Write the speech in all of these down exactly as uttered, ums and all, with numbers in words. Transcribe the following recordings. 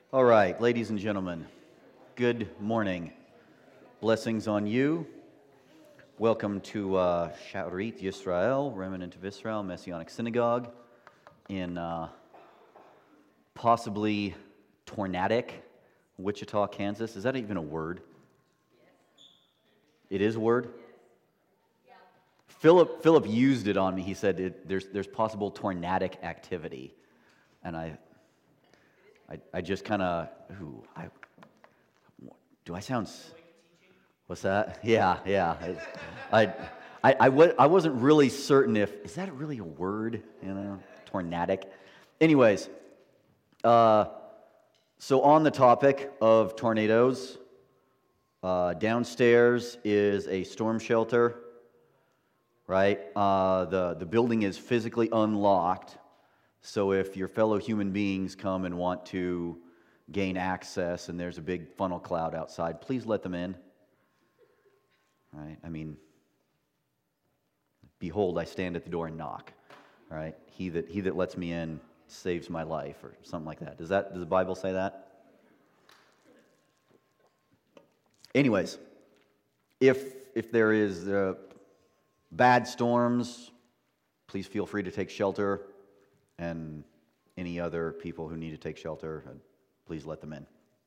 All right, ladies and gentlemen, good morning. Blessings on you. Welcome to uh, Shaarith Yisrael, Remnant of Israel, Messianic Synagogue in uh, possibly tornadic Wichita, Kansas. Is that even a word? It is a word? Philip Philip used it on me. He said it, there's there's possible tornadic activity, and I I, I just kind of ooh I do I sound what's that? Yeah, yeah. I I I, I, wa- I wasn't really certain if is that really a word? You know, tornadic. Anyways, uh, so on the topic of tornadoes, uh, downstairs is a storm shelter. Right? Uh, the, the building is physically unlocked, so if your fellow human beings come and want to gain access and there's a big funnel cloud outside, please let them in. Right? I mean, behold, I stand at the door and knock. Right? He that he that lets me in saves my life, or something like that. Does that does the Bible say that? Anyways, if if there is uh, bad storms, please feel free to take shelter, and any other people who need to take shelter, please let them in.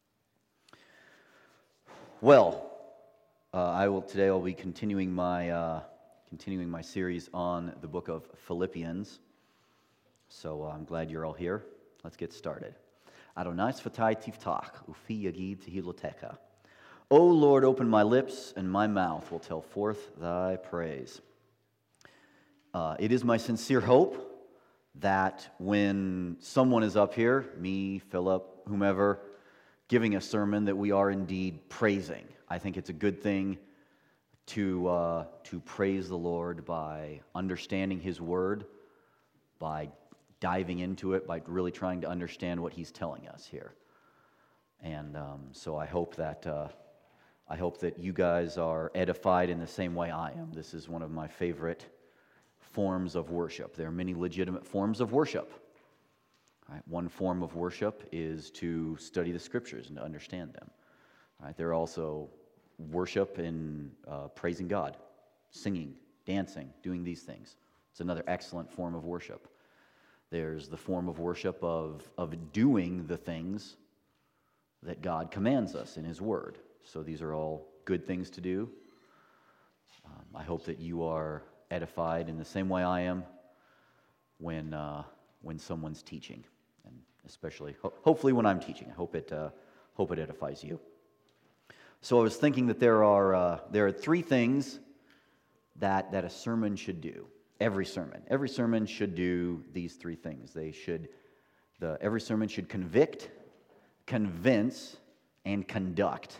Well, uh, I will today. I'll be continuing my uh, continuing my series on the book of Philippians. So uh, I'm glad you're all here. Let's get started. Adonai sfatai tiftach, ufi yagid tehilotecha. O Lord, open my lips, and my mouth will tell forth thy praise. Uh, it is my sincere hope that when someone is up here, me, Philip, whomever, giving a sermon, that we are indeed praising. I think it's a good thing to uh, to praise the Lord by understanding His Word, by diving into it, by really trying to understand what He's telling us here. And um, so I hope that uh, I hope that you guys are edified in the same way I am. This is one of my favorite forms of worship. There are many legitimate forms of worship. Right? One form of worship is to study the Scriptures and to understand them. Right? There are also worship in uh, praising God, singing, dancing, doing these things. It's another excellent form of worship. There's the form of worship of, of doing the things that God commands us in His Word. So these are all good things to do. Um, I hope that you are edified in the same way I am when uh, when someone's teaching, and especially ho- hopefully when I'm teaching. I hope it uh, hope it edifies you. So I was thinking that there are uh, there are three things that that a sermon should do. Every sermon, every sermon should do these three things. They should the every sermon should convict, convince, and conduct.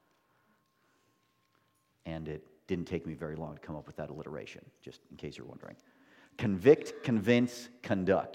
And it didn't take me very long to come up with that alliteration, just in case you're wondering. Convict, convince, conduct.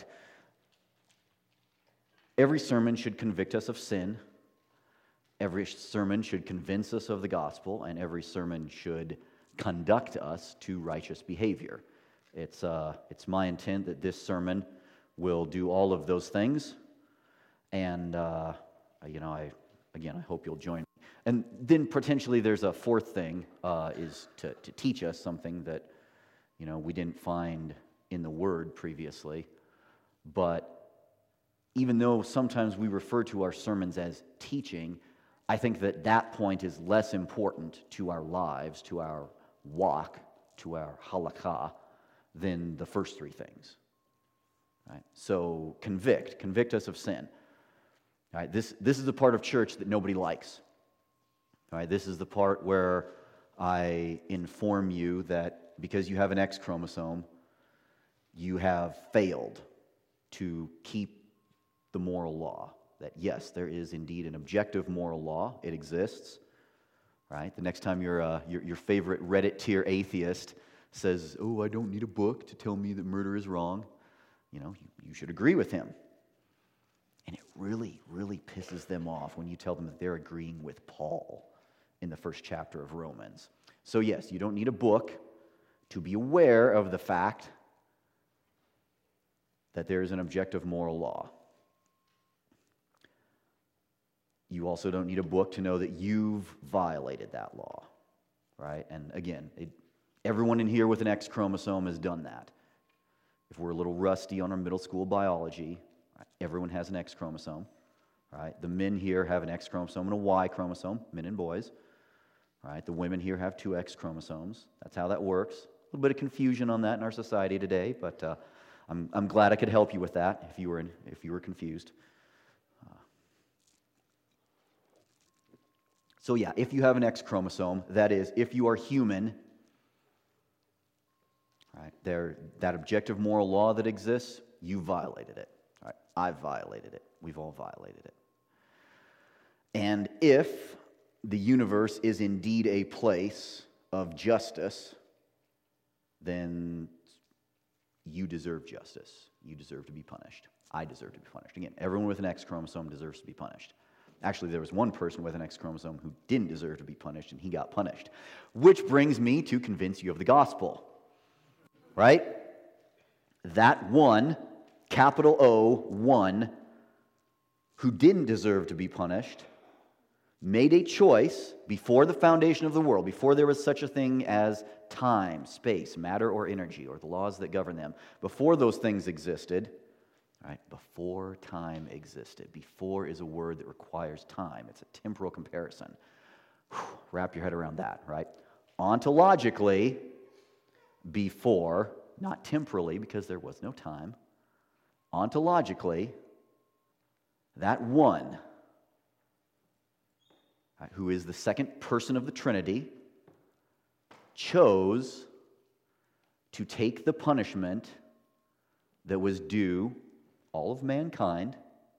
Every sermon should convict us of sin. Every sermon should convince us of the gospel, and every sermon should conduct us to righteous behavior. It's uh, it's my intent that this sermon will do all of those things, and uh, you know, I again, I hope you'll join. And then potentially there's a fourth thing, uh, is to, to teach us something that, you know, we didn't find in the Word previously. But even though sometimes we refer to our sermons as teaching, I think that that point is less important to our lives, to our walk, to our halakha, than the first three things. Right? So convict, convict us of sin. All right, this, this is the part of church that nobody likes. All right, this is the part where I inform you that because you have an X chromosome, you have failed to keep the moral law. That yes, there is indeed an objective moral law. It exists. Right? The next time your uh, your, your favorite Reddit tier atheist says, "Oh, I don't need a book to tell me that murder is wrong," you know, you, you should agree with him. And it really, really pisses them off when you tell them that they're agreeing with Paul in the first chapter of Romans. So yes, you don't need a book to be aware of the fact that there is an objective moral law. You also don't need a book to know that you've violated that law, right? And again, it, everyone in here with an X chromosome has done that. If we're a little rusty on our middle school biology, right, everyone has an X chromosome, right? The men here have an X chromosome and a Y chromosome, men and boys, right? The women here have two X chromosomes. That's how that works. A little bit of confusion on that in our society today, but uh, I'm, I'm glad I could help you with that if you were, in, if you were confused. So yeah, if you have an X chromosome, that is, if you are human, right, there, that objective moral law that exists, you violated it. Right? I've violated it. We've all violated it. And if the universe is indeed a place of justice, then you deserve justice. You deserve to be punished. I deserve to be punished. Again, everyone with an X chromosome deserves to be punished. Actually, there was one person with an X chromosome who didn't deserve to be punished, and he got punished. Which brings me to convince you of the gospel. Right? That one, capital O, one, who didn't deserve to be punished, made a choice before the foundation of the world, before there was such a thing as time, space, matter, or energy, or the laws that govern them. Before those things existed, right? Before time existed. Before is a word that requires time. It's a temporal comparison. Whew, wrap your head around that, right? Ontologically, before, not temporally because there was no time, ontologically, that one, right, who is the second person of the Trinity, chose to take the punishment that was due all of mankind.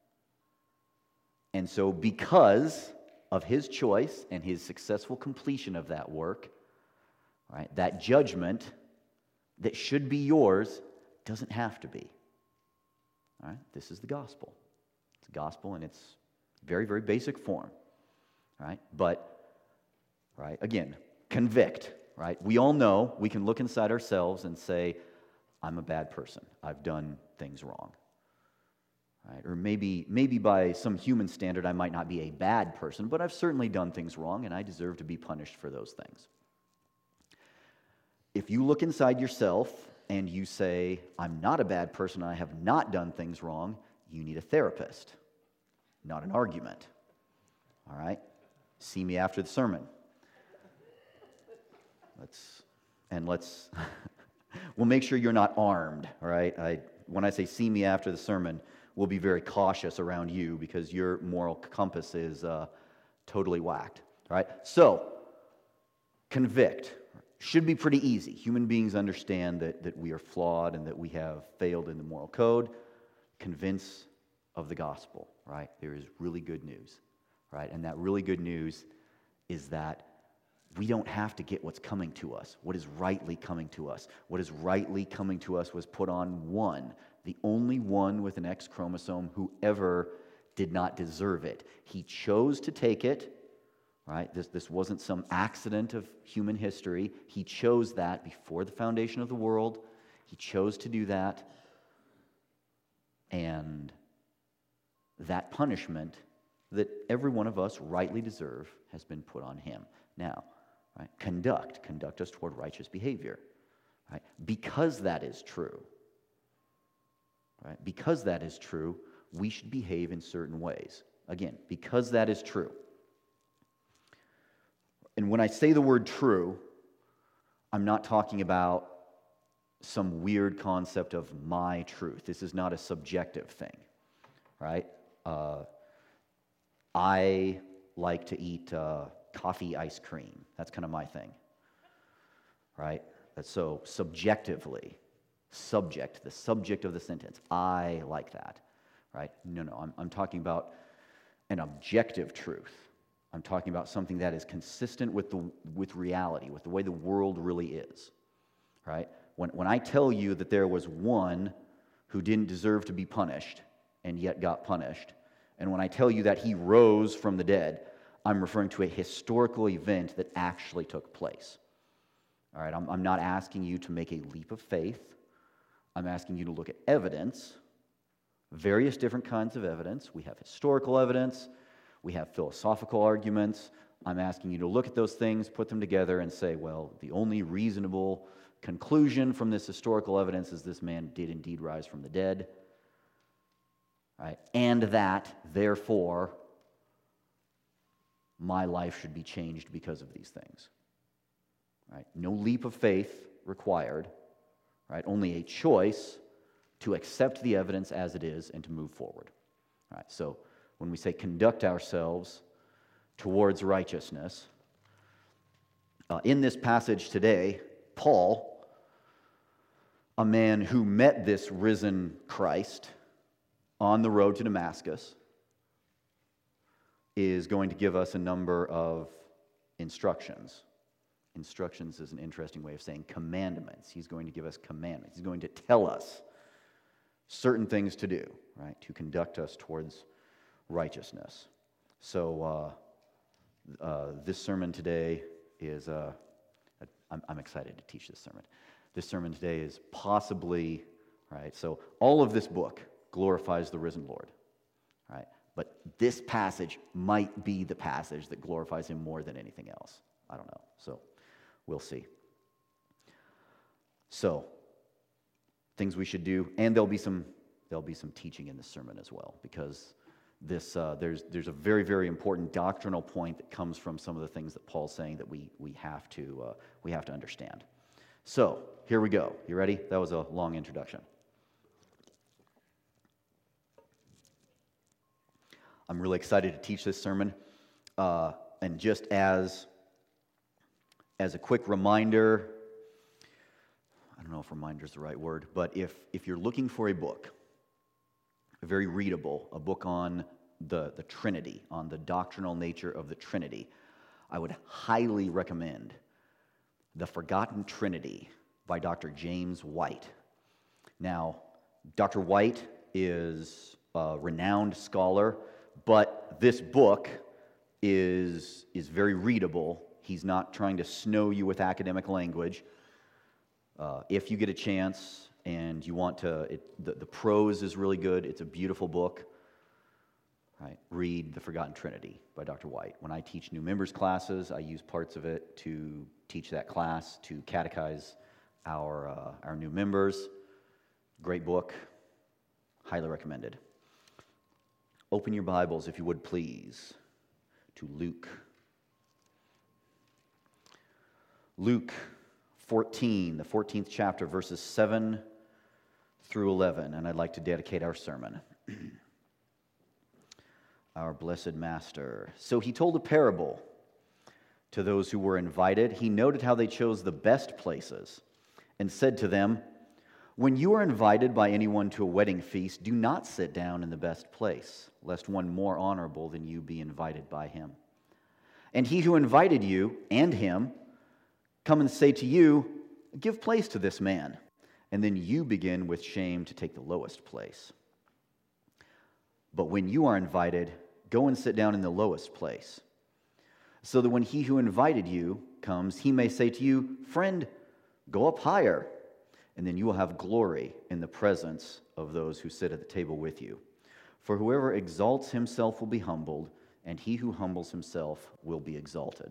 And so because of his choice and his successful completion of that work, right, that judgment that should be yours doesn't have to be. All right? This is the gospel. It's the gospel in its very, very basic form. Right? But, right, again, convict. Right? We all know we can look inside ourselves and say, I'm a bad person. I've done things wrong. Right? Or maybe, maybe by some human standard, I might not be a bad person, but I've certainly done things wrong, and I deserve to be punished for those things. If you look inside yourself and you say, I'm not a bad person, I have not done things wrong, you need a therapist, not an argument. All right? See me after the sermon. Let's, and let's, we'll make sure you're not armed, all right? I, when I say see me after the sermon, we'll be very cautious around you because your moral compass is uh, totally whacked, all right? So, convict. Should be pretty easy. Human beings understand that, that we are flawed and that we have failed in the moral code. Convince of the gospel, right? There is really good news, right? And that really good news is that we don't have to get what's coming to us, what is rightly coming to us. What is rightly coming to us was put on one, the only one with an X chromosome who ever did not deserve it. He chose to take it, right? This, this wasn't some accident of human history. He chose that before the foundation of the world. He chose to do that. And that punishment that every one of us rightly deserve has been put on him. Now, right, conduct, conduct us toward righteous behavior. Right? Because that is true, right? Because that is true, we should behave in certain ways. Again, because that is true. And when I say the word true, I'm not talking about some weird concept of my truth. This is not a subjective thing, right? Uh, I like to eat uh, coffee ice cream. That's kind of my thing, right? So subjectively, subject, the subject of the sentence, I like that, right? No, no, I'm, I'm talking about an objective truth. I'm talking about something that is consistent with the with reality, with the way the world really is, right? When, when I tell you that there was one who didn't deserve to be punished and yet got punished, and when I tell you that he rose from the dead, I'm referring to a historical event that actually took place. All right, I'm, I'm not asking you to make a leap of faith. I'm asking you to look at evidence, various different kinds of evidence. We have historical evidence. we have philosophical arguments. I'm asking you to look at those things, put them together, and say, well, the only reasonable conclusion from this historical evidence is this man did indeed rise from the dead, right? And that, therefore, my life should be changed because of these things, right? No leap of faith required, right? Only a choice to accept the evidence as it is and to move forward, right? So when we say conduct ourselves towards righteousness, uh, in this passage today, Paul, a man who met this risen Christ on the road to Damascus, is going to give us a number of instructions. Instructions is an interesting way of saying commandments. He's going to give us commandments. He's going to tell us certain things to do, right, to conduct us towards righteousness. So uh, uh, this sermon today is, uh, I'm, I'm excited to teach this sermon. This sermon today is possibly, right, so all of this book glorifies the risen Lord, right? But this passage might be the passage that glorifies him more than anything else. I don't know. So we'll see. So things we should do, and there'll be some there'll be some teaching in this sermon as well, because this uh, there's there's a very very important doctrinal point that comes from some of the things that Paul's saying that we we have to uh, we have to understand. So here we go. You ready? That was a long introduction. I'm really excited to teach this sermon, uh, and just as as a quick reminder, I don't know if reminder is the right word, but if if you're looking for a book, a very readable, a book on the, the Trinity, on the doctrinal nature of the Trinity, I would highly recommend The Forgotten Trinity by Doctor James White. Now, Doctor White is a renowned scholar, but this book is, is very readable. He's not trying to snow you with academic language. Uh, if you get a chance and you want to, it, the, the prose is really good. It's a beautiful book. Right? Read The Forgotten Trinity by Doctor White. When I teach new members classes, I use parts of it to teach that class, to catechize our, uh, our new members. Great book. Highly recommended. Open your Bibles, if you would please, to Luke. Luke fourteen, the fourteenth chapter, verses seven through eleven, and I'd like to dedicate our sermon. Our blessed Master. So he told a parable to those who were invited. He noted how they chose the best places and said to them, "When you are invited by anyone to a wedding feast, do not sit down in the best place, lest one more honorable than you be invited by him. And he who invited you and him come and say to you, 'Give place to this man,' and then you begin with shame to take the lowest place. But when you are invited, go and sit down in the lowest place, so that when he who invited you comes, he may say to you, 'Friend, go up higher,' and then you will have glory in the presence of those who sit at the table with you. For whoever exalts himself will be humbled, and he who humbles himself will be exalted."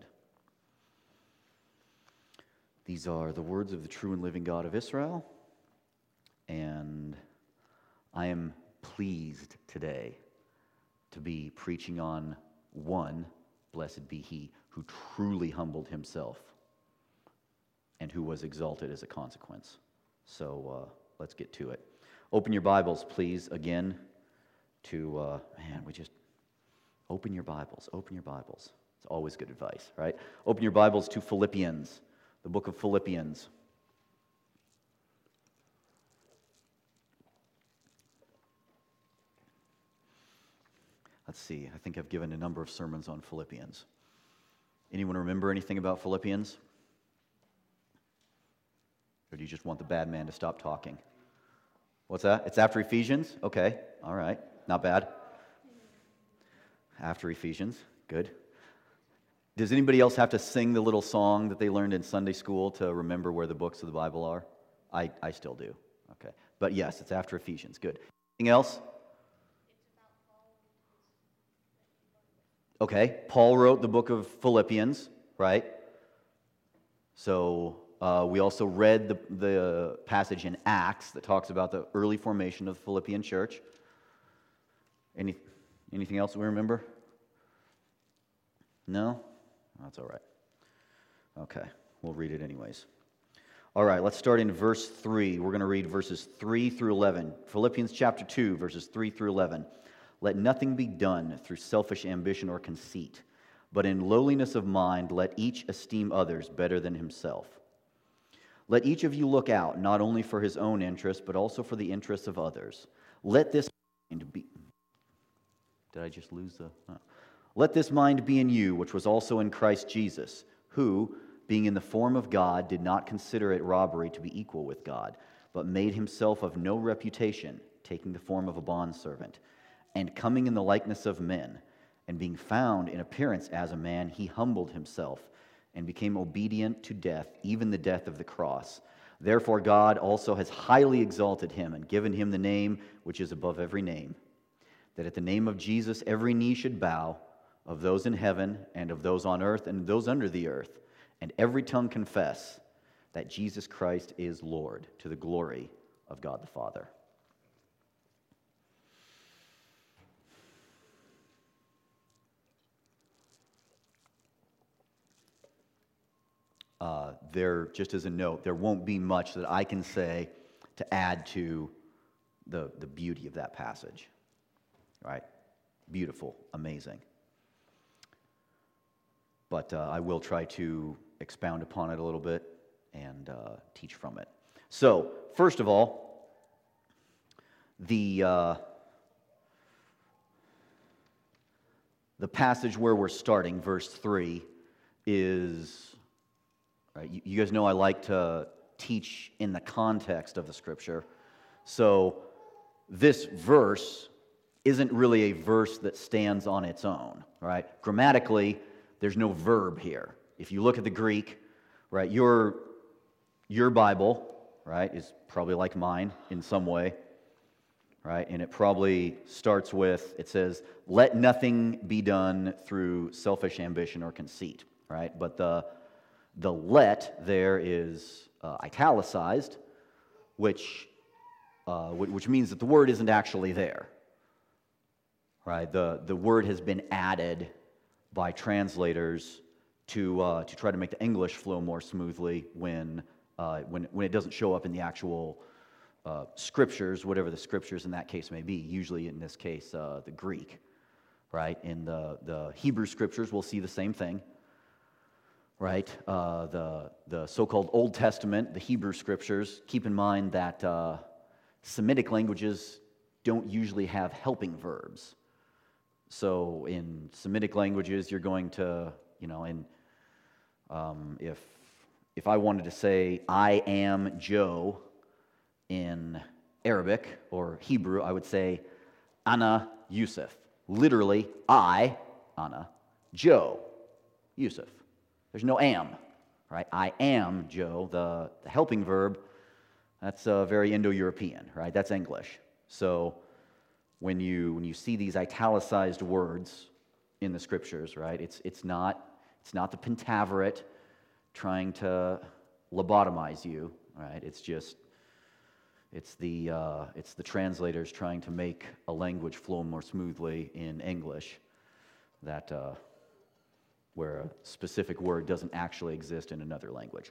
These are the words of the true and living God of Israel, and I am pleased today to be preaching on one, blessed be he, who truly humbled himself and who was exalted as a consequence. So uh, let's get to it. Open your Bibles, please, again, to, uh, man, we just, open your Bibles, open your Bibles. It's always good advice, right? Open your Bibles to Philippians, the book of Philippians. Let's see, I think I've given a number of sermons on Philippians. Anyone remember anything about Philippians? Or do you just want the bad man to stop talking? What's that? It's after Ephesians? Okay, all right, not bad. After Ephesians, good. Does anybody else have to sing the little song that they learned in Sunday school to remember where the books of the Bible are? I, I still do. Okay, but yes, it's after Ephesians, good. Anything else? Okay, Paul wrote the book of Philippians, right? So uh, we also read the, the passage in Acts that talks about the early formation of the Philippian church. Any, anything else we remember? No? That's all right. Okay, we'll read it anyways. All right, let's start in verse three. We're going to read verses three through eleven. Philippians chapter two, verses three through eleven. Let nothing be done through selfish ambition or conceit, but in lowliness of mind let each esteem others better than himself. Let each of you look out not only for his own interest, but also for the interests of others. Let this mind be... Did I just lose the... Oh. Let this mind be in you, which was also in Christ Jesus, who, being in the form of God, did not consider it robbery to be equal with God, but made himself of no reputation, taking the form of a bondservant, and coming in the likeness of men, and being found in appearance as a man, he humbled himself, and became obedient to death, even the death of the cross. Therefore God also has highly exalted him, and given him the name which is above every name, that at the name of Jesus every knee should bow, of those in heaven, and of those on earth, and those under the earth, and every tongue confess that Jesus Christ is Lord, to the glory of God the Father. Uh, there, just as a note, there won't be much that I can say to add to the, the beauty of that passage. Right? Beautiful, amazing. But uh, I will try to expound upon it a little bit and uh, teach from it. So, first of all, the uh, the passage where we're starting, verse three, is, right, you, you guys know I like to teach in the context of the Scripture. So, this verse isn't really a verse that stands on its own, right? Grammatically, there's no verb here. If you look at the Greek, right, your, your Bible, right, is probably like mine in some way, right? And it probably starts with, it says, let nothing be done through selfish ambition or conceit, right? But the, the let there is uh, italicized, which, uh, which means that the word isn't actually there, right? The, the word has been added by translators to uh, to try to make the English flow more smoothly when uh, when when it doesn't show up in the actual uh, scriptures, whatever the scriptures in that case may be. Usually, in this case, uh, the Greek, right? In the the Hebrew scriptures, we'll see the same thing, right? Uh, the the so-called Old Testament, the Hebrew scriptures. Keep in mind that uh, Semitic languages don't usually have helping verbs. So in Semitic languages, you're going to, you know, in um, if if I wanted to say I am Joe in Arabic or Hebrew, I would say Ana Yusuf. Literally, I, Ana, Joe, Yusuf. There's no am, right? I am Joe. The, the helping verb, that's uh, very Indo-European, right? That's English. So When you when you see these italicized words in the scriptures, right? It's it's not it's not the Pentaverate trying to lobotomize you, right? It's just it's the uh, it's the translators trying to make a language flow more smoothly in English, that uh, where a specific word doesn't actually exist in another language.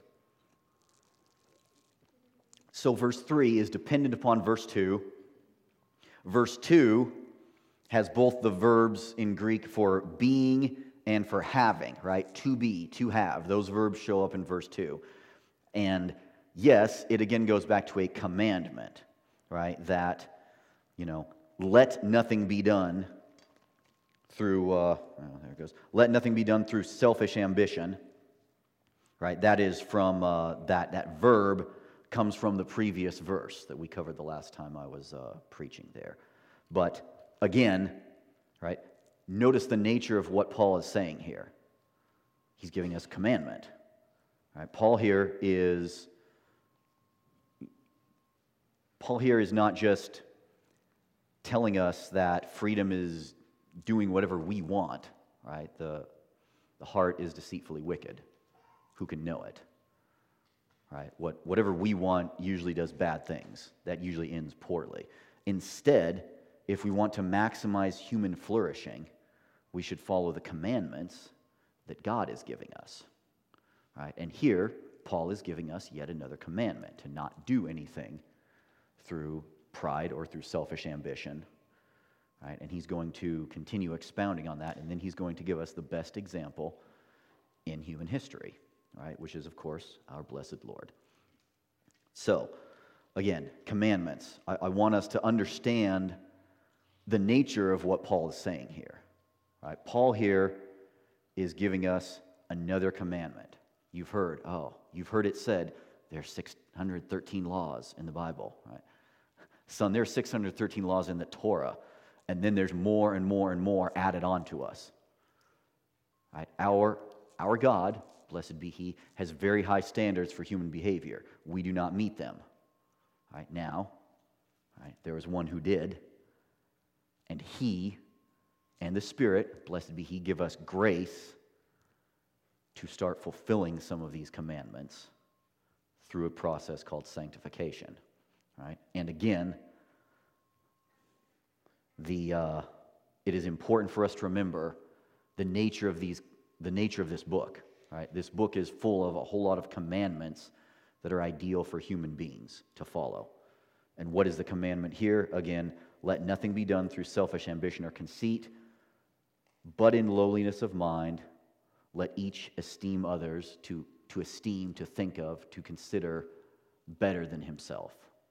So verse three is dependent upon verse two. Verse two has both the verbs in Greek for being and for having, right? To be, to have. Those verbs show up in verse two. And yes, it again goes back to a commandment, right? That, you know, let nothing be done through, uh, oh, there it goes. Let nothing be done through selfish ambition, right? That is from, uh, that, that verb comes from the previous verse that we covered the last time I was uh, preaching there. But again, right, notice the nature of what Paul is saying here. He's giving us commandment. Right? Paul here is Paul here is not just telling us that freedom is doing whatever we want. right? The, the heart is deceitfully wicked. Who can know it? Right? What, whatever we want usually does bad things. That usually ends poorly. Instead, if we want to maximize human flourishing, we should follow the commandments that God is giving us. Right? And here, Paul is giving us yet another commandment, to not do anything through pride or through selfish ambition. Right? And he's going to continue expounding on that, and then he's going to give us the best example in human history, right? Which is, of course, our blessed Lord. So, again, commandments. I, I want us to understand the nature of what Paul is saying here. Right? Paul here is giving us another commandment. You've heard, oh, you've heard it said there's six hundred thirteen laws in the Bible, right? Son, there's six hundred thirteen laws in the Torah, and then there's more and more and more added on to us. Right? Our, our God, blessed be He, has very high standards for human behavior. We do not meet them. Right? Now, right, there was one who did, and He and the Spirit, blessed be He, give us grace to start fulfilling some of these commandments through a process called sanctification. Right? And again, the uh, it is important for us to remember the nature of these, the nature of this book. Right? This book is full of a whole lot of commandments that are ideal for human beings to follow. And what is the commandment here? Again, let nothing be done through selfish ambition or conceit, but in lowliness of mind, let each esteem others, to, to esteem, to think of, to consider better than himself.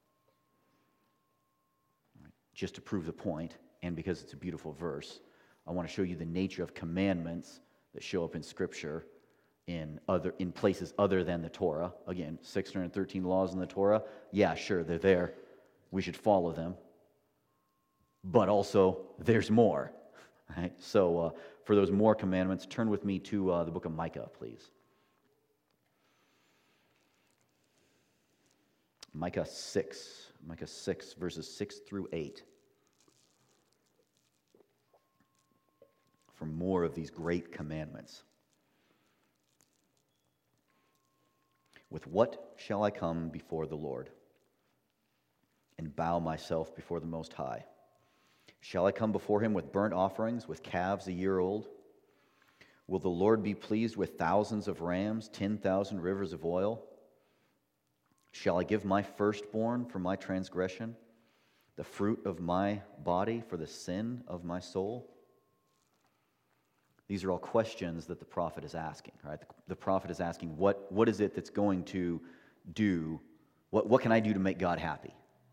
Right. Just to prove the point, and because it's a beautiful verse, I want to show you the nature of commandments that show up in Scripture in other in places other than the Torah. Again, six hundred thirteen laws in the Torah. Yeah, sure, they're there. We should follow them. But also, there's more. Right? So, uh, for those more commandments, turn with me to uh, the book of Micah, please. Micah six. Micah six, verses six through eight. For more of these great commandments. With what shall I come before the Lord and bow myself before the Most High? Shall I come before him with burnt offerings, with calves a year old? Will the Lord be pleased with thousands of rams, ten thousand rivers of oil? Shall I give my firstborn for my transgression, the fruit of my body for the sin of my soul? These are all questions that the prophet is asking, right? The, the prophet is asking, what, what is it that's going to do, what, what can I do to make God happy?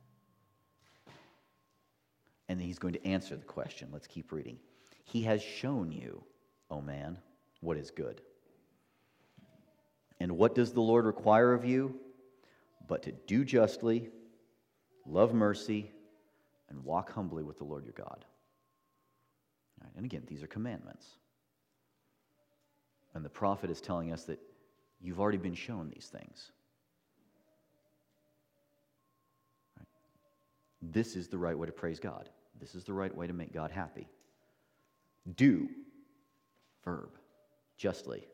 And then he's going to answer the question. Let's keep reading. He has shown you, O man, what is good. And what does the Lord require of you? But to do justly, love mercy, and walk humbly with the Lord your God. All right, and again, these are commandments. And the prophet is telling us that you've already been shown these things. Right? This is the right way to praise God. This is the right way to make God happy. Do, verb, justly.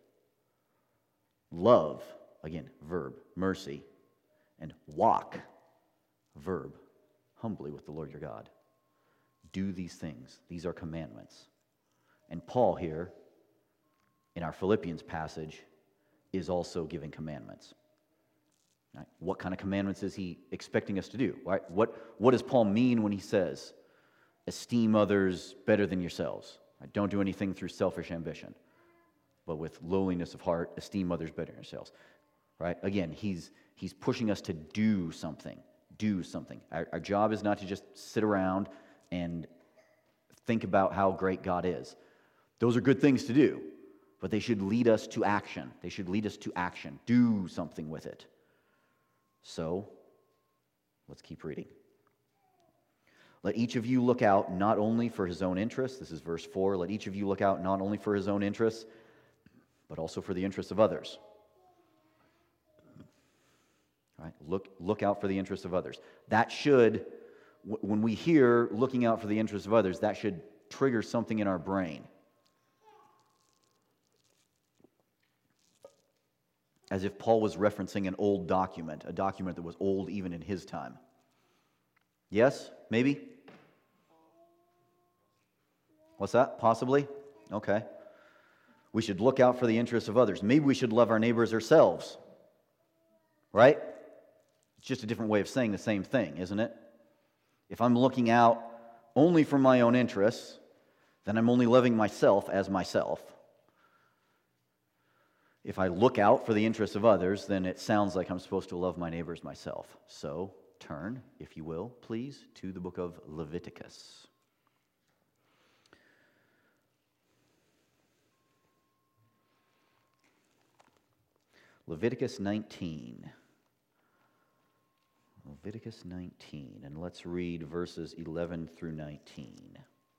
Love, again, verb, mercy. And walk, verb, humbly with the Lord your God. Do these things. These are commandments. And Paul here, in our Philippians passage, is also giving commandments. Right? What kind of commandments is he expecting us to do? Right? What, what does Paul mean when he says, esteem others better than yourselves? Right? Don't do anything through selfish ambition, but with lowliness of heart, esteem others better than yourselves. Right? Again, he's he's pushing us to do something. Do something. Our, our job is not to just sit around and think about how great God is. Those are good things to do, but they should lead us to action. They should lead us to action. Do something with it. So, let's keep reading. Let each of you look out not only for his own interests, this is verse four, let each of you look out not only for his own interests, but also for the interests of others. Right? Look, look out for the interests of others. That should, when we hear looking out for the interests of others, that should trigger something in our brain. as if Paul was referencing an old document, a document that was old even in his time. Yes? Maybe? What's that? Possibly? Okay. We should look out for the interests of others. Maybe we should love our neighbors ourselves. Right? It's just a different way of saying the same thing, isn't it? If I'm looking out only for my own interests, then I'm only loving myself as myself. If I look out for the interests of others, then it sounds like I'm supposed to love my neighbors myself. So, turn, if you will, please, to the book of Leviticus. Leviticus nineteen. Leviticus nineteen, and let's read verses eleven through nineteen.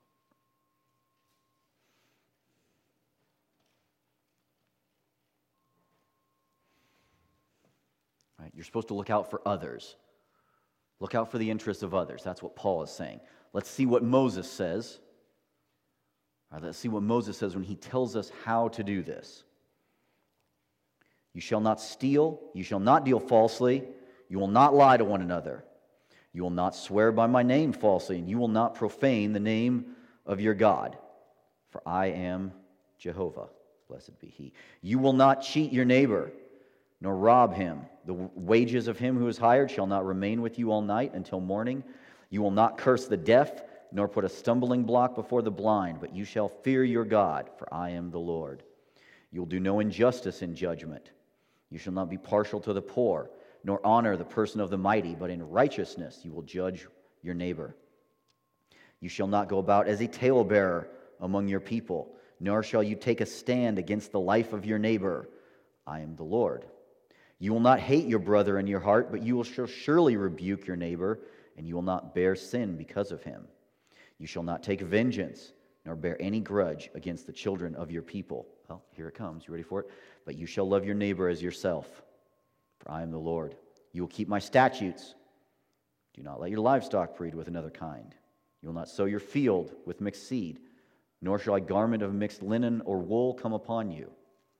Right, you're supposed to look out for others. Look out for the interests of others. That's what Paul is saying. Let's see what Moses says. Right, let's see what Moses says when he tells us how to do this. You shall not steal. You shall not deal falsely. You will not lie to one another. You will not swear by my name falsely, and you will not profane the name of your God. For I am Jehovah. Blessed be he. You will not cheat your neighbor, nor rob him. The wages of him who is hired shall not remain with you all night until morning. You will not curse the deaf, nor put a stumbling block before the blind, but you shall fear your God, for I am the Lord. You will do no injustice in judgment. You shall not be partial to the poor, nor honor the person of the mighty, but in righteousness you will judge your neighbor. You shall not go about as a talebearer among your people, nor shall you take a stand against the life of your neighbor. I am the Lord. You will not hate your brother in your heart, but you will surely rebuke your neighbor, and you will not bear sin because of him. You shall not take vengeance, nor bear any grudge against the children of your people. Well, here it comes. You ready for it? But you shall love your neighbor as yourself, for I am the Lord. You will keep my statutes. Do not let your livestock breed with another kind. You will not sow your field with mixed seed, nor shall a garment of mixed linen or wool come upon you.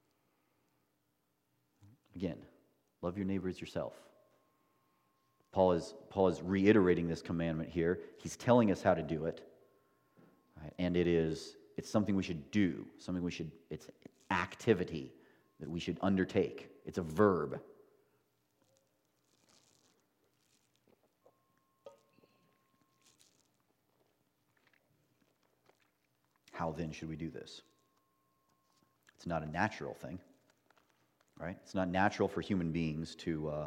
Again, love your neighbor as yourself. Paul is, Paul is reiterating this commandment here. He's telling us how to do it. Right? And it is, it's something we should do, something we should, it's activity that we should undertake. It's a verb. How then should we do this? It's not a natural thing, right? It's not natural for human beings to, uh,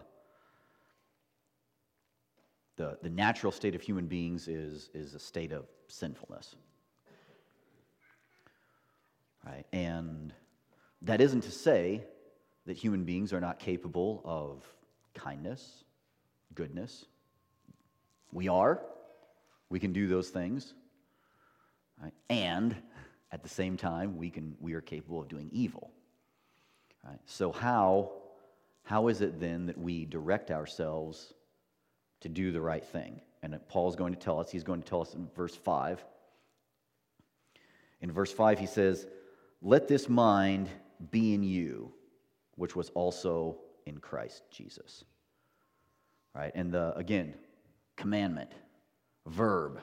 the, the natural state of human beings is, is a state of sinfulness, right? And that isn't to say that human beings are not capable of kindness, goodness. We are. We can do those things. Right? And at the same time, we can we are capable of doing evil. Right? So how how is it then that we direct ourselves to do the right thing? And Paul's going to tell us, he's going to tell us in verse five. In verse five he says, "Let this mind be in you, which was also in Christ Jesus." Right? And the again, commandment, verb.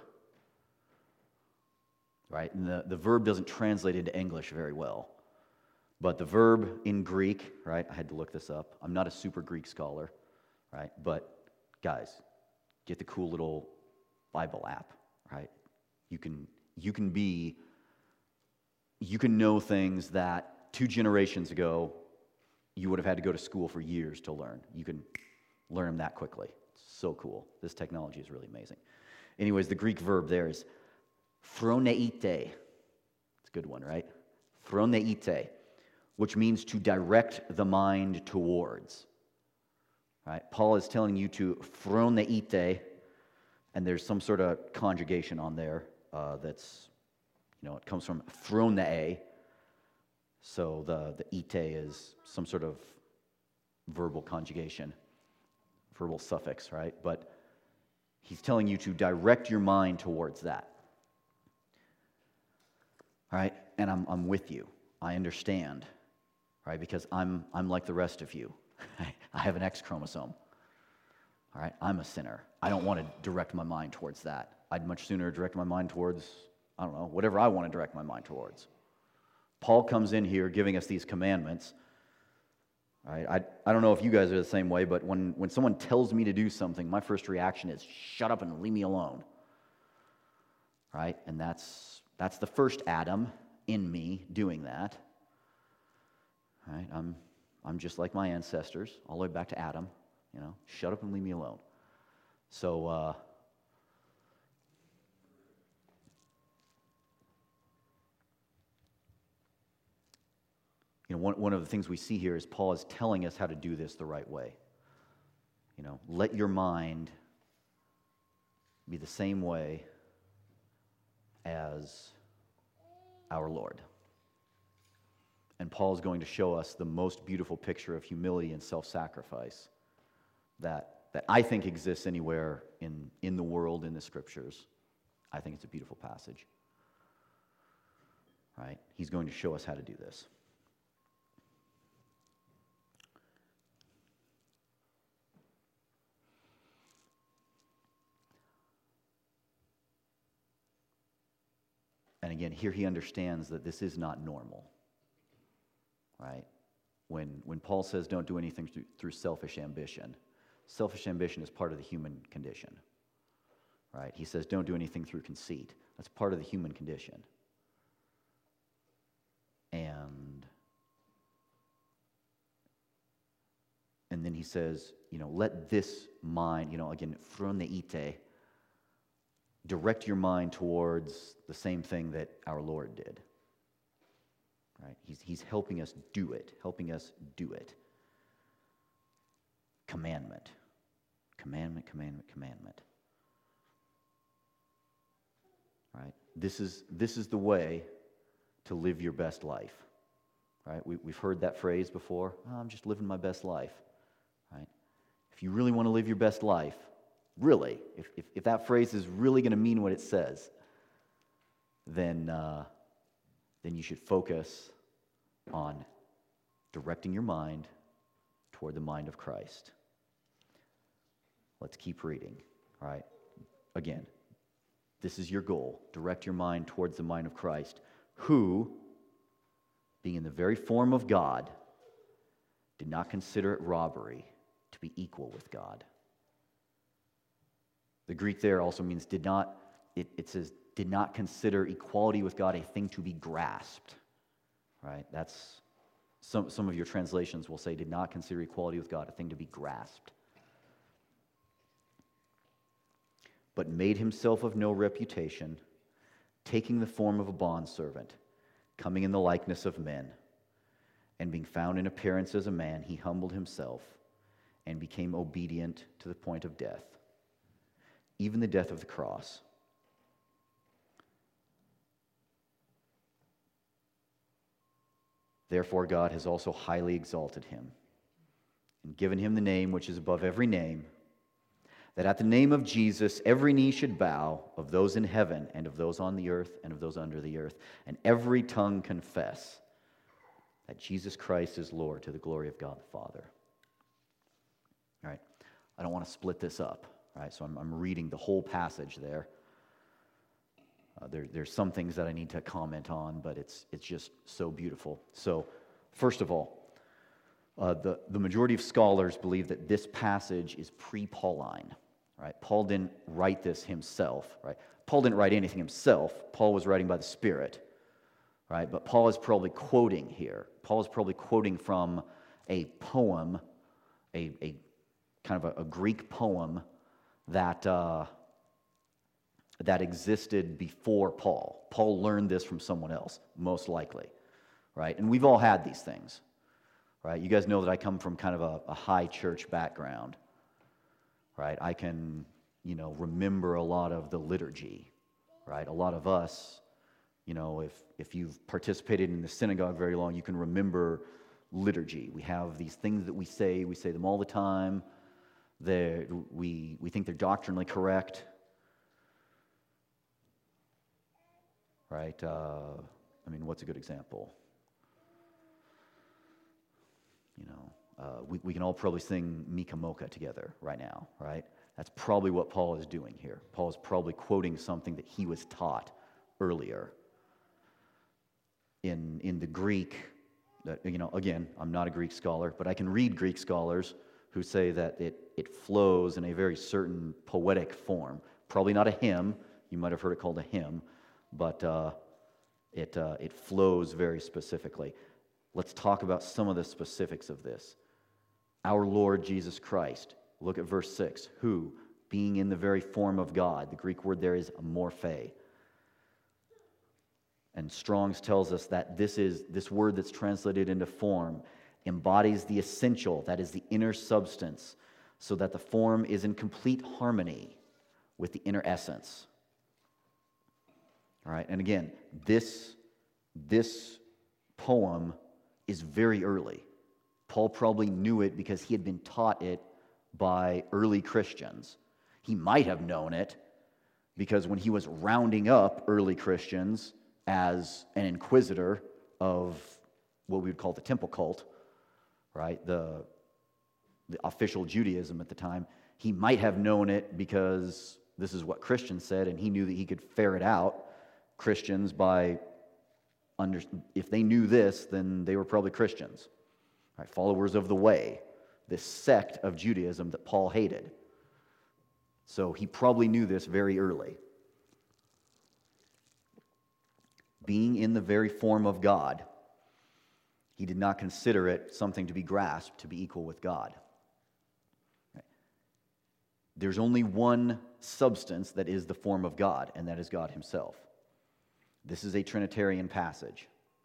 Right? And the, the verb doesn't translate into English very well. But the verb in Greek, right? I had to look this up. I'm not a super Greek scholar, right? But guys, get the cool little Bible app, right? You can you can be you can know things that two generations ago you would have had to go to school for years to learn. You can learn them that quickly. It's so cool. This technology is really amazing. Anyways, the Greek verb there is phroneite. It's a good one, right? Phroneite, which means to direct the mind towards. Right? Paul is telling you to phroneite, and there's some sort of conjugation on there uh, that's, you know, it comes from phronee. So the, the ite is some sort of verbal conjugation, verbal suffix, right? But he's telling you to direct your mind towards that. All right, and I'm I'm with you. I understand. right? Because I'm, I'm like the rest of you. I have an X chromosome, all right? I'm a sinner. I don't want to direct my mind towards that. I'd much sooner direct my mind towards, I don't know, whatever I want to direct my mind towards. Paul comes in here giving us these commandments. All right? I, I don't know if you guys are the same way, but when, when someone tells me to do something, my first reaction is, shut up and leave me alone. Right? And that's that's the first Adam in me doing that. Right? I'm I'm just like my ancestors, all the way back to Adam. You know, shut up and leave me alone. So uh, you know, one one of the things we see here is Paul is telling us how to do this the right way. You know, let your mind be the same way as our Lord. And Paul is going to show us the most beautiful picture of humility and self-sacrifice that, that I think exists anywhere in, in the world, in the Scriptures. I think it's a beautiful passage. Right? He's going to show us how to do this. And again, here he understands that this is not normal, right? When, when Paul says don't do anything through, through selfish ambition, selfish ambition is part of the human condition, right? He says don't do anything through conceit. That's part of the human condition. And, and then he says, you know, let this mind, you know, again, phroneite, direct your mind towards the same thing that our Lord did. Right? He's, he's helping us do it, helping us do it. Commandment. Commandment, commandment, commandment. Right? This is, this is the way to live your best life. Right? We, we've heard that phrase before. Oh, I'm just living my best life. Right? If you really want to live your best life, really, if, if, if that phrase is really going to mean what it says, then, uh, then you should focus on directing your mind toward the mind of Christ. Let's keep reading, all right? Again, this is your goal. Direct your mind towards the mind of Christ, who, being in the very form of God, did not consider it robbery to be equal with God. The Greek there also means did not, it, it says, did not consider equality with God a thing to be grasped. Right? That's, some, some of your translations will say, did not consider equality with God a thing to be grasped. But made himself of no reputation, taking the form of a bondservant, coming in the likeness of men, and being found in appearance as a man, he humbled himself and became obedient to the point of death, even the death of the cross. Therefore God has also highly exalted him and given him the name which is above every name, that at the name of Jesus every knee should bow, of those in heaven and of those on the earth and of those under the earth, and every tongue confess that Jesus Christ is Lord, to the glory of God the Father. All right, I don't want to split this up. All right, so I'm, I'm reading the whole passage there. Uh, there. There's some things that I need to comment on, but it's it's just so beautiful. So, first of all, uh, the, the majority of scholars believe that this passage is pre-Pauline. Right? Paul didn't write this himself. Right? Paul didn't write anything himself. Paul was writing by the Spirit. Right? But Paul is probably quoting here. Paul is probably quoting from a poem, a, a kind of a, a Greek poem that uh, that existed before Paul. Paul learned this from someone else, most likely, right? And we've all had these things, right? You guys know that I come from kind of a, a high church background, right? I can, you know, remember a lot of the liturgy, right? A lot of us, you know, if if you've participated in the synagogue very long, you can remember liturgy. We have these things that we say, we say them all the time. They're, we we think they're doctrinally correct, right? Uh, I mean, what's a good example? You know, uh, we, we can all probably sing Mika Mocha together right now, right? That's probably what Paul is doing here. Paul is probably quoting something that he was taught earlier. In, in the Greek, that, you know, again, I'm not a Greek scholar, but I can read Greek scholars who say that it, it flows in a very certain poetic form. Probably not a hymn. You might have heard it called a hymn, but uh, it, uh, it flows very specifically. Let's talk about some of the specifics of this. Our Lord Jesus Christ, look at verse six, who, being in the very form of God, the Greek word there is morphe. And Strong's tells us that this is this word that's translated into form embodies the essential, that is the inner substance, so that the form is in complete harmony with the inner essence. All right, and again, this, this poem is very early. Paul probably knew it because he had been taught it by early Christians. He might have known it because when he was rounding up early Christians as an inquisitor of what we would call the temple cult, right, the, the official Judaism at the time, he might have known it because this is what Christians said, and he knew that he could ferret out Christians by, under, if they knew this, then they were probably Christians, right, followers of the way, this sect of Judaism that Paul hated. So he probably knew this very early. Being in the very form of God, he did not consider it something to be grasped to be equal with God. Right. There's only one substance that is the form of God, and that is God himself. This is a Trinitarian passage.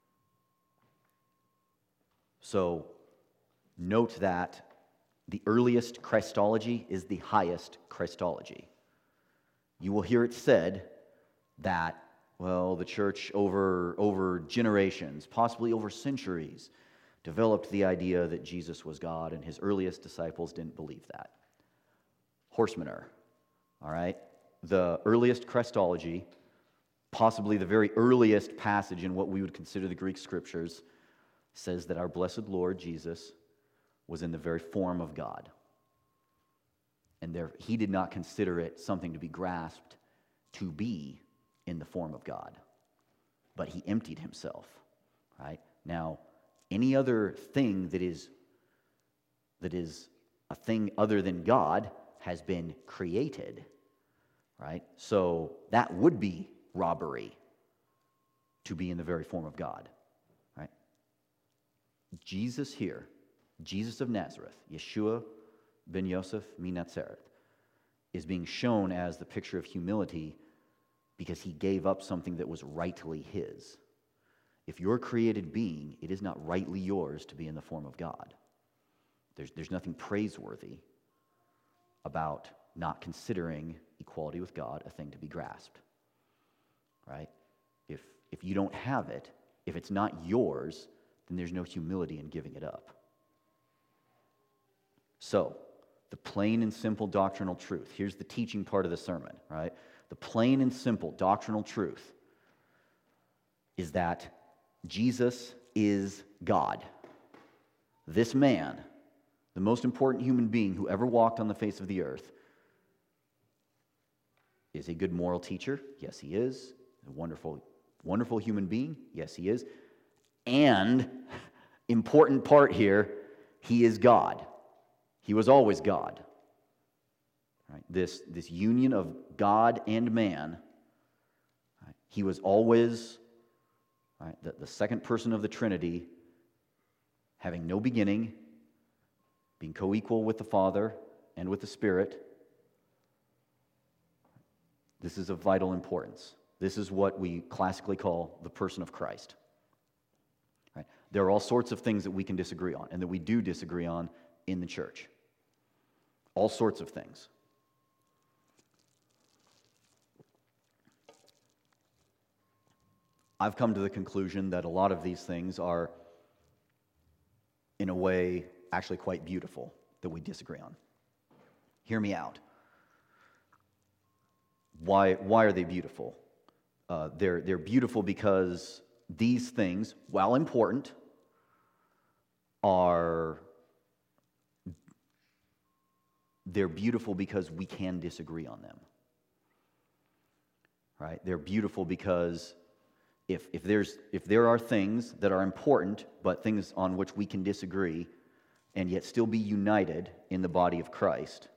So, note that the earliest Christology is the highest Christology. You will hear it said that, well, the church over, over generations, possibly over centuries, developed the idea that Jesus was God, and his earliest disciples didn't believe that. Horsemanner, all right? The earliest Christology, possibly the very earliest passage in what we would consider the Greek scriptures, says that our blessed Lord Jesus was in the very form of God. And there, he did not consider it something to be grasped to be in the form of God. But he emptied himself, right? Now, any other thing that is, that is a thing other than God has been created, right? So that would be robbery to be in the very form of God, right? Jesus here, Jesus of Nazareth, Yeshua ben Yosef min Nazareth, is being shown as the picture of humility because he gave up something that was rightly his. If you're a created being, it is not rightly yours to be in the form of God. There's, there's nothing praiseworthy about not considering equality with God a thing to be grasped, right? If, if you don't have it, if it's not yours, then there's no humility in giving it up. So, the plain and simple doctrinal truth. Here's the teaching part of the sermon, right? The plain and simple doctrinal truth is that Jesus is God. This man, the most important human being who ever walked on the face of the earth, is a good moral teacher. Yes, he is. A wonderful, wonderful human being. Yes, he is. And, important part here, he is God. He was always God. Right? This, this union of God and man, right? He was always right, the, the second person of the Trinity, having no beginning, being co-equal with the Father and with the Spirit. This is of vital importance. This is what we classically call the person of Christ. Right? There are all sorts of things that we can disagree on, and that we do disagree on in the church. All sorts of things. I've come to the conclusion that a lot of these things are, in a way, actually quite beautiful that we disagree on. Hear me out. Why, why are they beautiful? Uh, they're, they're beautiful because these things, while important, are they're beautiful because we can disagree on them. Right? They're beautiful because if if there's if there are things that are important, but things on which we can disagree, and yet still be united in the body of Christ,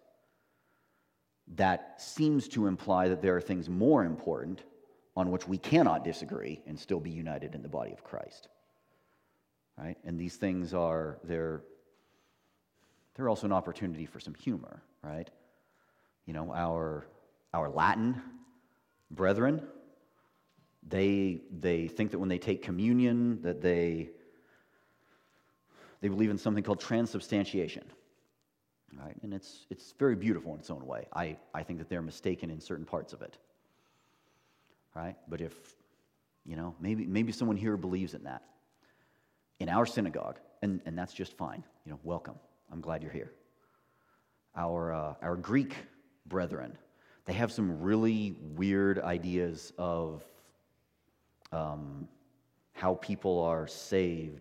that seems to imply that there are things more important on which we cannot disagree and still be united in the body of Christ. Right? And these things are, they're, they're also an opportunity for some humor, right? You know, our, our Latin brethren, they, they think that when they take communion, that they, they believe in something called transubstantiation. Right? And it's, it's very beautiful in its own way. I, I think that they're mistaken in certain parts of it. Right? But if, you know, maybe, maybe someone here believes in that. In our synagogue, and, and that's just fine. You know, welcome. I'm glad you're here. Our uh, our Greek brethren, they have some really weird ideas of um, how people are saved.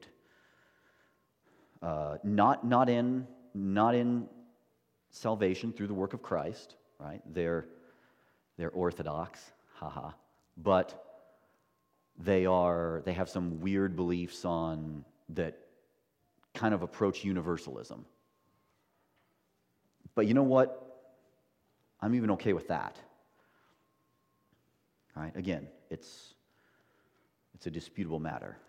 Uh, not not in not in salvation through the work of Christ, right? They're they're Orthodox, haha. But They are, they have some weird beliefs on that kind of approach universalism. But you know what? I'm even okay with that. All right, again, it's it's a disputable matter.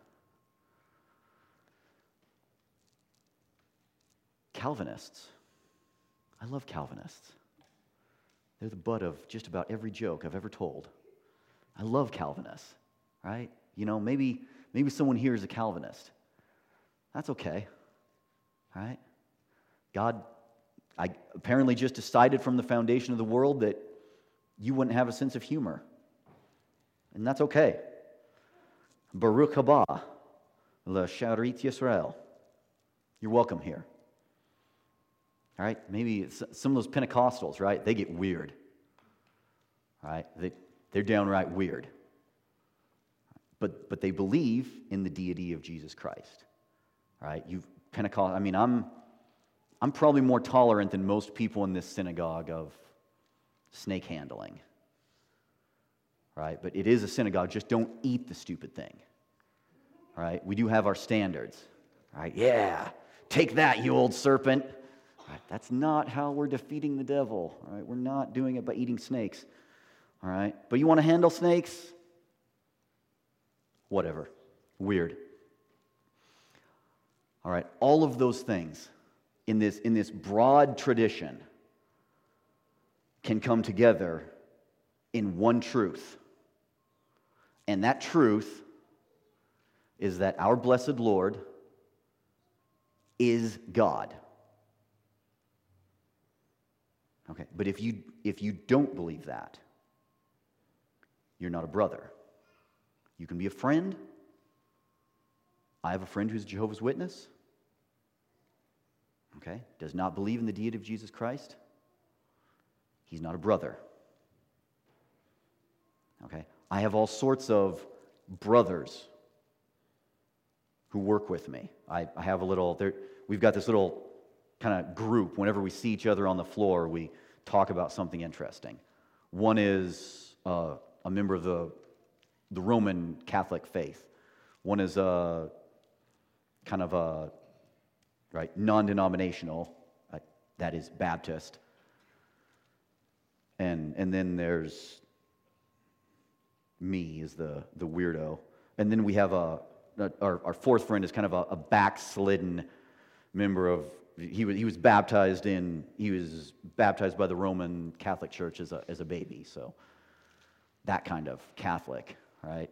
Calvinists. I love Calvinists. They're the butt of just about every joke I've ever told. I love Calvinists. Right? You know, maybe maybe someone here is a Calvinist. That's okay. Right? God, I apparently just decided from the foundation of the world that you wouldn't have a sense of humor. And that's okay. Baruch haba, l'sharit Yisrael. You're welcome here. All right? Maybe it's some of those Pentecostals, right? They get weird. All right? They, they're downright weird. But but they believe in the deity of Jesus Christ, right? You Pentecost. I mean, I'm I'm probably more tolerant than most people in this synagogue of snake handling, right? But it is a synagogue. Just don't eat the stupid thing, right? We do have our standards, right? Yeah, take that, you old serpent. Right? That's not how we're defeating the devil, right? We're not doing it by eating snakes, all right? But you want to handle snakes? Whatever. Weird. All right. All of those things in this, in this broad tradition can come together in one truth. And that truth is that our blessed Lord is God. Okay. But if you, if you don't believe that, you're not a brother. You can be a friend. I have a friend who's a Jehovah's Witness. Okay? Does not believe in the deity of Jesus Christ. He's not a brother. Okay? I have all sorts of brothers who work with me. I, I have a little, we've got this little kind of group. Whenever we see each other on the floor, we talk about something interesting. One is uh, a member of the the Roman Catholic faith. One is a kind of a right non-denominational, uh, that is Baptist, and and then there's me is the the weirdo, and then we have a, a our our fourth friend is kind of a, a backslidden member of he was he was baptized in he was baptized by the Roman Catholic Church as a as a baby, so that kind of Catholic. Right?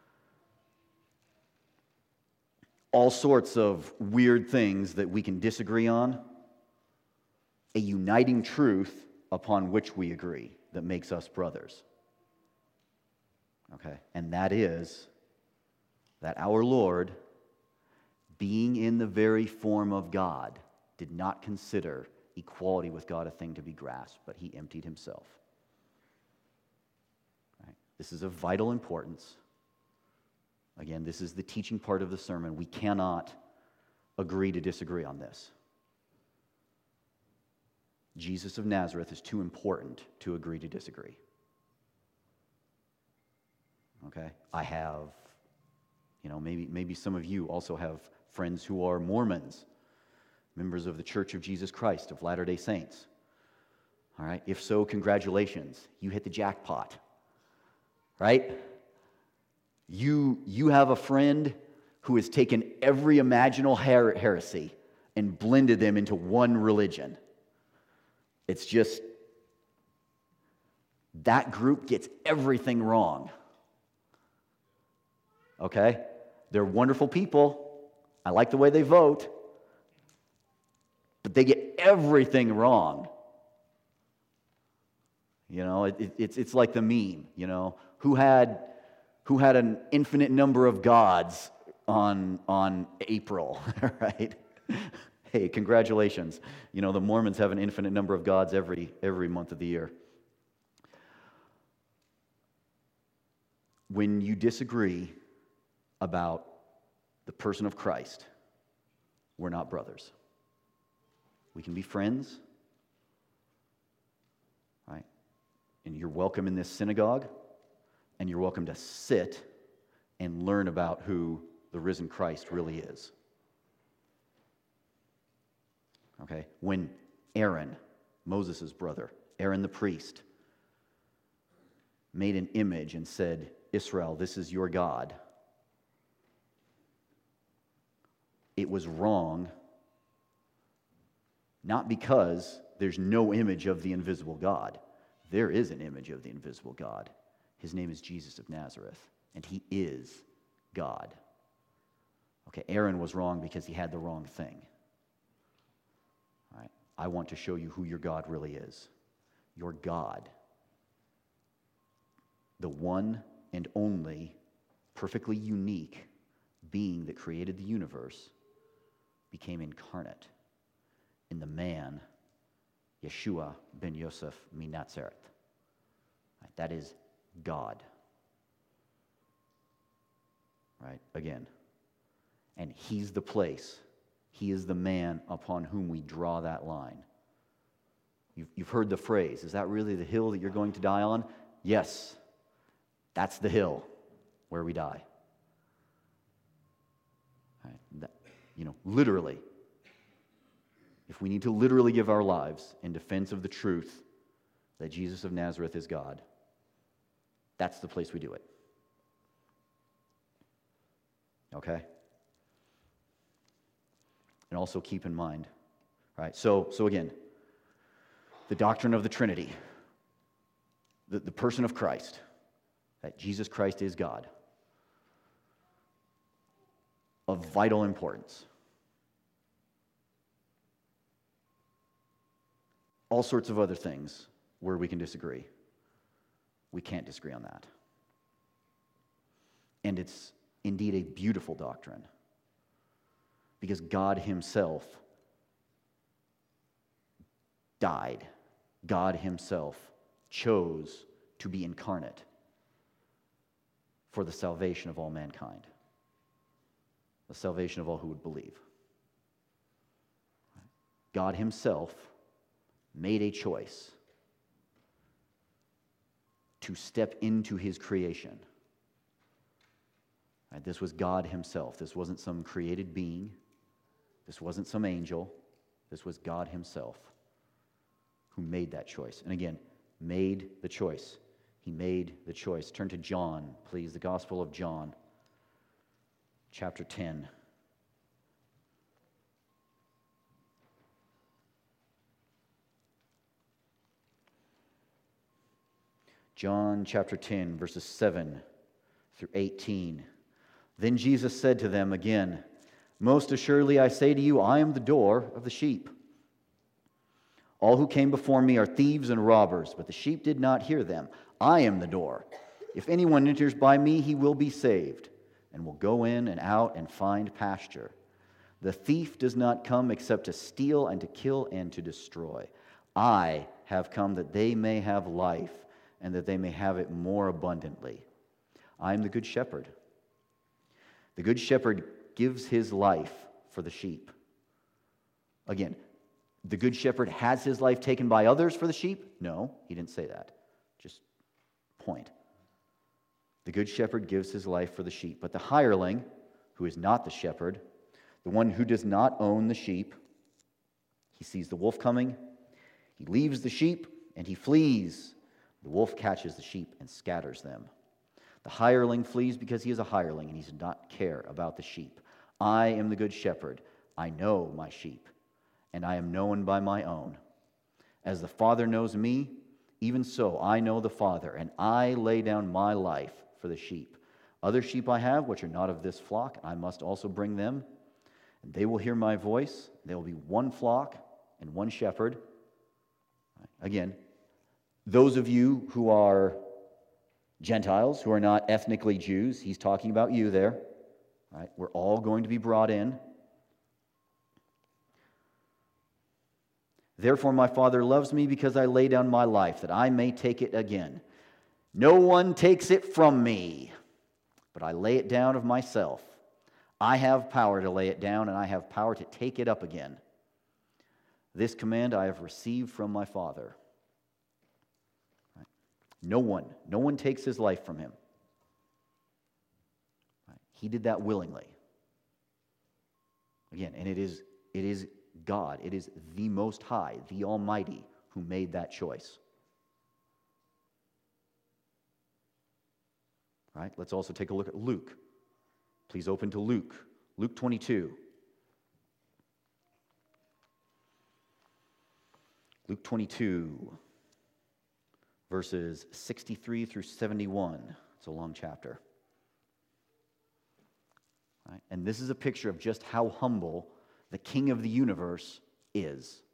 All sorts of weird things that we can disagree on, a uniting truth upon which we agree that makes us brothers. Okay? And that is that our Lord, being in the very form of God, did not consider equality with God a thing to be grasped, but he emptied himself. This is of vital importance. Again, this is the teaching part of the sermon. We cannot agree to disagree on this. Jesus of Nazareth is too important to agree to disagree. Okay? I have, you know, maybe, maybe some of you also have friends who are Mormons, members of the Church of Jesus Christ of Latter-day Saints. All right? If so, congratulations. You hit the jackpot. Right? You, you have a friend who has taken every imaginable her- heresy and blended them into one religion. It's just, that group gets everything wrong. Okay? They're wonderful people. I like the way they vote. But they get everything wrong. You know, it, it, it's, it's like the meme, you know. Who had, who had an infinite number of gods on, on April, right? Hey, congratulations. You know, the Mormons have an infinite number of gods every, every month of the year. When you disagree about the person of Christ, we're not brothers. We can be friends, right? And you're welcome in this synagogue, and you're welcome to sit and learn about who the risen Christ really is. Okay? When Aaron, Moses' brother, Aaron the priest, made an image and said, Israel, this is your God, it was wrong, not because there's no image of the invisible God. There is an image of the invisible God. His name is Jesus of Nazareth, and he is God. Okay, Aaron was wrong because he had the wrong thing. All right, I want to show you who your God really is. Your God, the one and only, perfectly unique being that created the universe, became incarnate in the man, Yeshua ben Yosef min Nazareth. Right, that is God. Right, again. And he's the place. He is the man upon whom we draw that line. You've, you've heard the phrase, is that really the hill that you're going to die on? Yes, that's the hill where we die. Right, that, you know, literally. If we need to literally give our lives in defense of the truth that Jesus of Nazareth is God, that's the place we do it. Okay? And also keep in mind, right? So, so again, the doctrine of the Trinity, the, the person of Christ, that Jesus Christ is God, of vital importance. All sorts of other things where we can disagree. We can't disagree on that. And it's indeed a beautiful doctrine, because God himself died. God himself chose to be incarnate for the salvation of all mankind, the salvation of all who would believe. God himself made a choice to step into his creation. Right, this was God himself. This wasn't some created being. This wasn't some angel. This was God himself who made that choice. And again, made the choice. He made the choice. Turn to John, please, the Gospel of John, chapter ten. John chapter ten, verses seven through eighteen. Then Jesus said to them again, most assuredly I say to you, I am the door of the sheep. All who came before me are thieves and robbers, but the sheep did not hear them. I am the door. If anyone enters by me, he will be saved, and will go in and out and find pasture. The thief does not come except to steal and to kill and to destroy. I have come that they may have life, and that they may have it more abundantly. I am the good shepherd. The good shepherd gives his life for the sheep. Again, the good shepherd has his life taken by others for the sheep? No, he didn't say that. Just point. The good shepherd gives his life for the sheep. But the hireling, who is not the shepherd, the one who does not own the sheep, he sees the wolf coming, he leaves the sheep, and he flees. The wolf catches the sheep and scatters them. The hireling flees because he is a hireling, and he does not care about the sheep. I am the good shepherd. I know my sheep, and I am known by my own. As the Father knows me, even so I know the Father, and I lay down my life for the sheep. Other sheep I have, which are not of this flock, I must also bring them, and they will hear my voice. There will be one flock and one shepherd. Again, those of you who are Gentiles, who are not ethnically Jews, he's talking about you there. Right? We're all going to be brought in. Therefore my Father loves me because I lay down my life, that I may take it again. No one takes it from me, but I lay it down of myself. I have power to lay it down, and I have power to take it up again. This command I have received from my Father. Right? No one, no one takes his life from him. Right? He did that willingly. Again, and it is, it is God, it is the Most High, the Almighty, who made that choice. Right? Let's also take a look at Luke. Please open to Luke, Luke twenty-two. Luke twenty-two, verses sixty-three through seventy-one. It's a long chapter. Right? And this is a picture of just how humble the King of the universe is.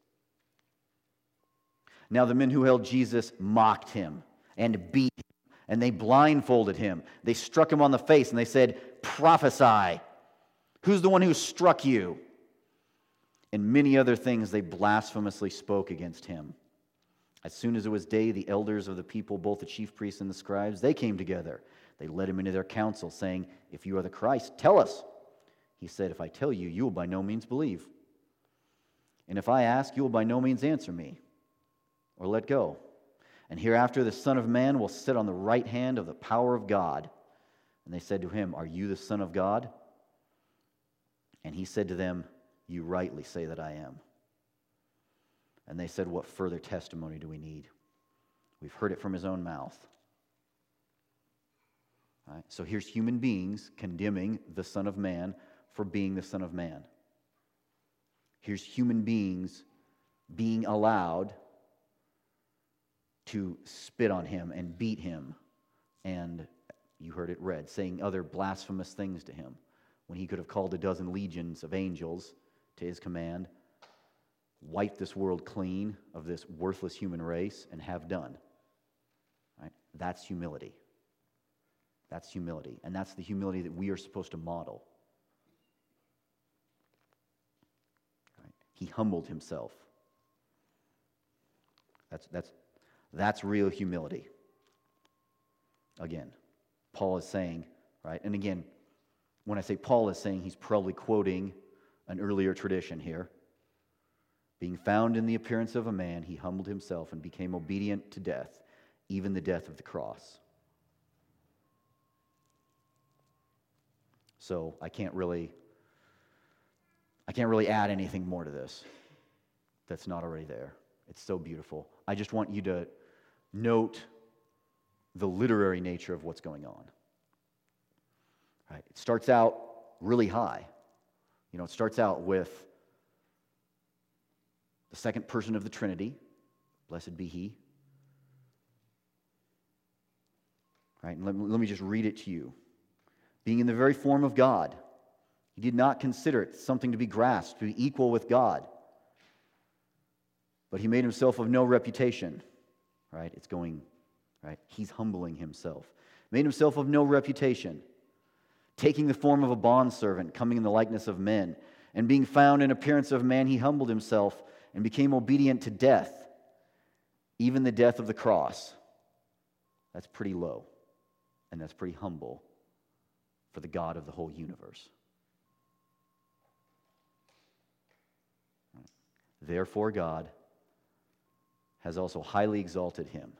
Now the men who held Jesus mocked him and beat him, and they blindfolded him. They struck him on the face, and they said, "Prophesy, who's the one who struck you?" And many other things they blasphemously spoke against him. As soon as it was day, the elders of the people, both the chief priests and the scribes, they came together. They led him into their council, saying, "If you are the Christ, tell us." He said, "If I tell you, you will by no means believe. And if I ask, you will by no means answer me or let go. And hereafter the Son of Man will sit on the right hand of the power of God." And they said to him, "Are you the Son of God?" And he said to them, "You rightly say that I am." And they said, "What further testimony do we need? We've heard it from his own mouth." All right, so here's human beings condemning the Son of Man for being the Son of Man. Here's human beings being allowed to spit on him and beat him, and you heard it read, saying other blasphemous things to him, when he could have called a dozen legions of angels to his command, wipe this world clean of this worthless human race, and have done. Right? That's humility. That's humility, and that's the humility that we are supposed to model. Right? He humbled himself. That's that's that's real humility. Again, Paul is saying, right? And again, when I say Paul is saying, he's probably quoting an earlier tradition here. Being found in the appearance of a man, he humbled himself and became obedient to death, even the death of the cross. So I can't really, I can't really add anything more to this that's not already there. It's so beautiful. I just want you to note the literary nature of what's going on. Right? It starts out really high. You know, it starts out with the second person of the Trinity, blessed be He. Right? And let me, let me just read it to you. Being in the very form of God, He did not consider it something to be grasped, to be equal with God. But He made Himself of no reputation. Right? It's going, right? He's humbling Himself. Made Himself of no reputation, taking the form of a bondservant, coming in the likeness of men, and being found in appearance of man, He humbled Himself and became obedient to death, even the death of the cross. That's pretty low, and that's pretty humble for the God of the whole universe. Therefore God has also highly exalted him.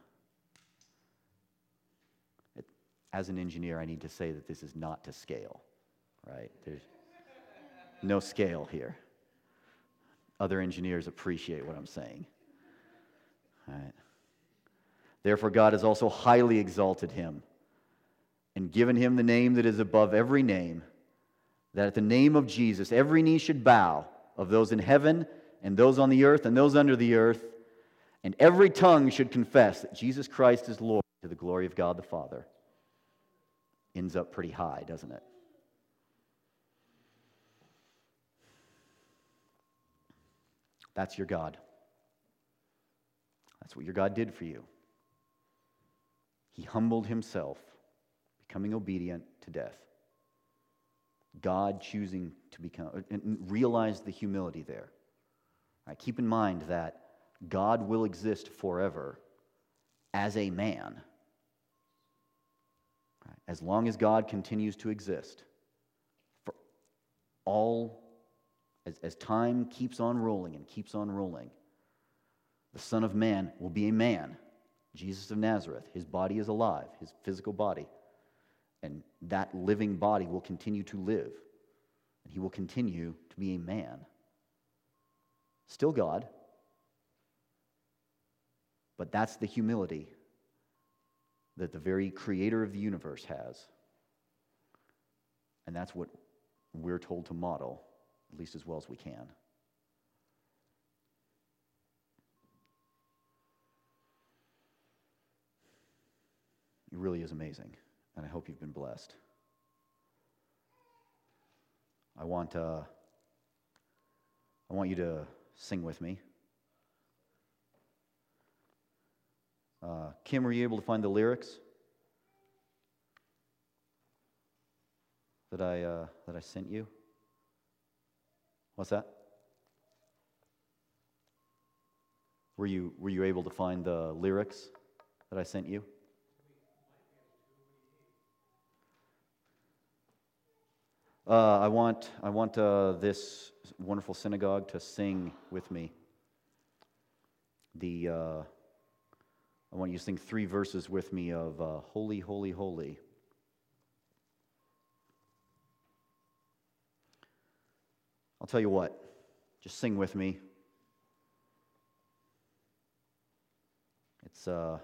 It, as an engineer, I need to say that this is not to scale, right? There's no scale here. Other engineers appreciate what I'm saying. All right. Therefore God has also highly exalted him and given him the name that is above every name, that at the name of Jesus every knee should bow, of those in heaven and those on the earth and those under the earth, and every tongue should confess that Jesus Christ is Lord, to the glory of God the Father. Ends up pretty high, doesn't it? That's your God. That's what your God did for you. He humbled himself, becoming obedient to death. God choosing to become, and realize the humility there. Right, keep in mind that God will exist forever as a man. Right, as long as God continues to exist, for all, as, as time keeps on rolling and keeps on rolling, the Son of Man will be a man. Jesus of Nazareth, his body is alive, his physical body. And that living body will continue to live. And he will continue to be a man. Still God. But that's the humility that the very creator of the universe has. And that's what we're told to model, at least as well as we can. It really is amazing, and I hope you've been blessed. I want uh, I want you to sing with me. Uh, Kim, were you able to find the lyrics that I uh, that I sent you? What's that? Were you were you able to find the lyrics that I sent you? Uh, I want I want uh, this wonderful synagogue to sing with me. The uh, I want you to sing three verses with me of uh, Holy, Holy, Holy. I'll tell you what, just sing with me. It's uh,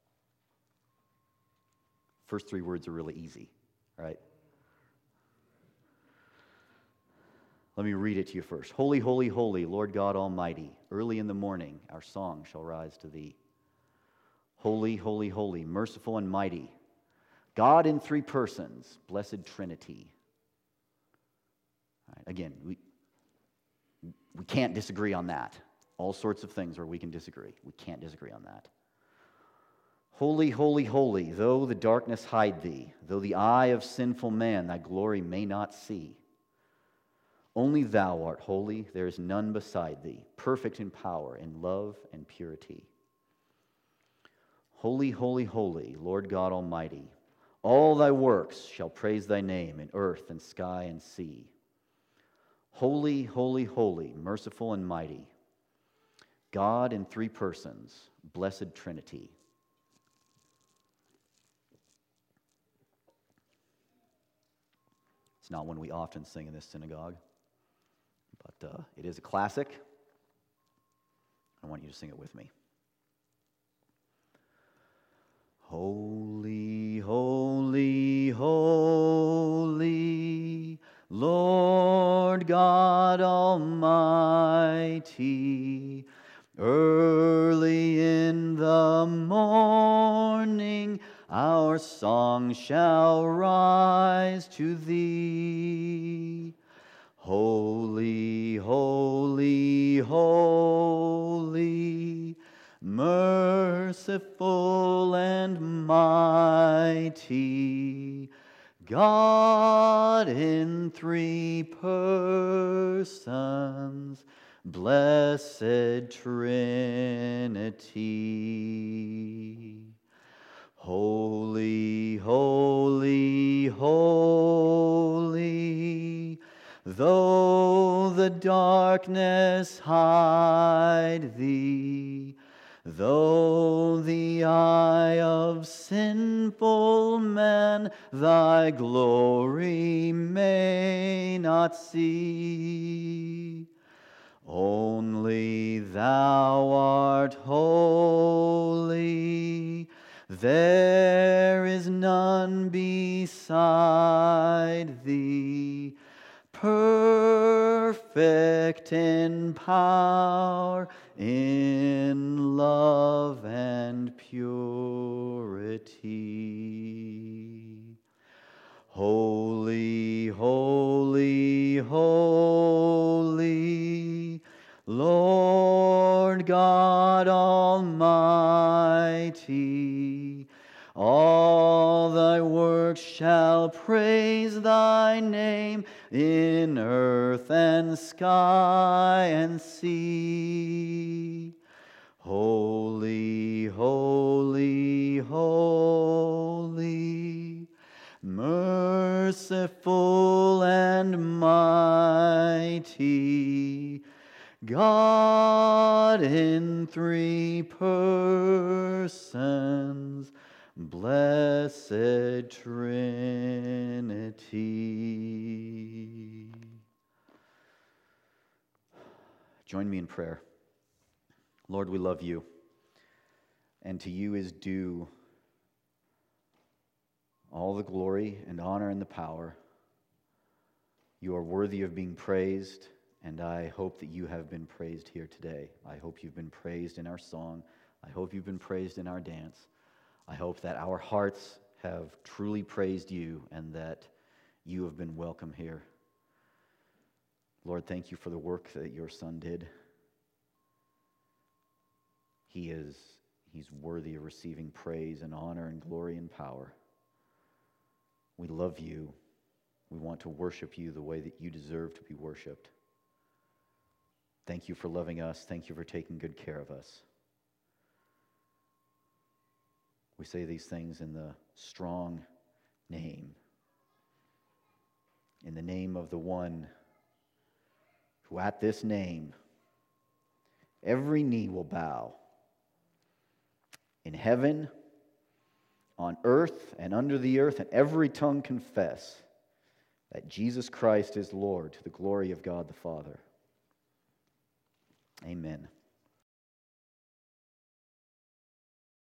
first three words are really easy, right? Let me read it to you first. Holy, holy, holy, Lord God Almighty, early in the morning our song shall rise to thee. Holy, holy, holy, merciful and mighty, God in three persons, blessed Trinity. All right, again, we, we can't disagree on that. All sorts of things where we can disagree. We can't disagree on that. Holy, holy, holy, though the darkness hide thee, though the eye of sinful man thy glory may not see. Only thou art holy, there is none beside thee, perfect in power, in love and purity. Holy, holy, holy, Lord God Almighty, all thy works shall praise thy name in earth and sky and sea. Holy, holy, holy, merciful and mighty, God in three persons, blessed Trinity. It's not one we often sing in this synagogue, but uh, it is a classic. I want you to sing it with me. Holy, holy, holy, Lord God Almighty, early in the morning our song shall rise to thee. Holy, holy, holy, merciful and mighty, God in three persons, blessed Trinity. Holy, holy, holy, though the darkness hide thee, though the eye of sinful man thy glory may not see. Only thou art holy, there is none beside thee, perfect in power, in love and purity. Holy, holy, holy, Lord God Almighty, all thy works shall praise thy name in earth and sky and sea. Holy, holy, holy, merciful and mighty, God in three persons, blessed Trinity. Join me in prayer. Lord, we love you, and to you is due all the glory and honor and the power. You are worthy of being praised, and I hope that you have been praised here today. I hope you've been praised in our song. I hope you've been praised in our dance. I hope that our hearts have truly praised you and that you have been welcome here. Lord, thank you for the work that your Son did. He is, he's worthy of receiving praise and honor and glory and power. We love you. We want to worship you the way that you deserve to be worshiped. Thank you for loving us. Thank you for taking good care of us. We say these things in the strong name, in the name of the one who at this name every knee will bow, in heaven, on earth, and under the earth, and every tongue confess that Jesus Christ is Lord, to the glory of God the Father. Amen.